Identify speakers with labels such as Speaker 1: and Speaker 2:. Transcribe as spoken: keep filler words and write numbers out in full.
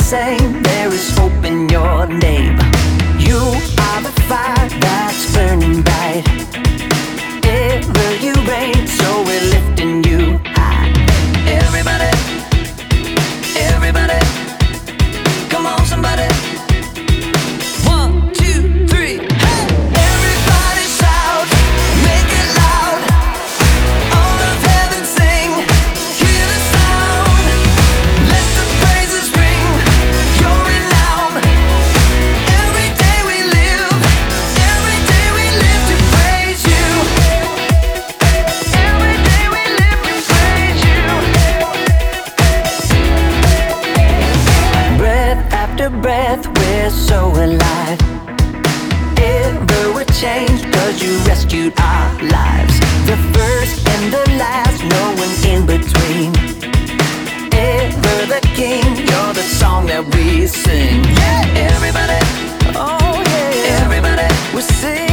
Speaker 1: same. There is hope in your name. You are the fire that's burning bright. Ever you reign, so we're lifting you high. Everybody, everybody, come on somebody. One, two, three, hey! Everybody shout, make it loud. All of heaven sing, hear the sound. Let the praises ring, your renown. Every day we live, every day we live to praise you. Every day we live to praise you. Breath after breath, we're so alive. Ever we're changed, cause you rescued our lives. The first and the last, no one in between. Ever the king, you're the song that we sing. Yeah, everybody, oh yeah, everybody, we sing.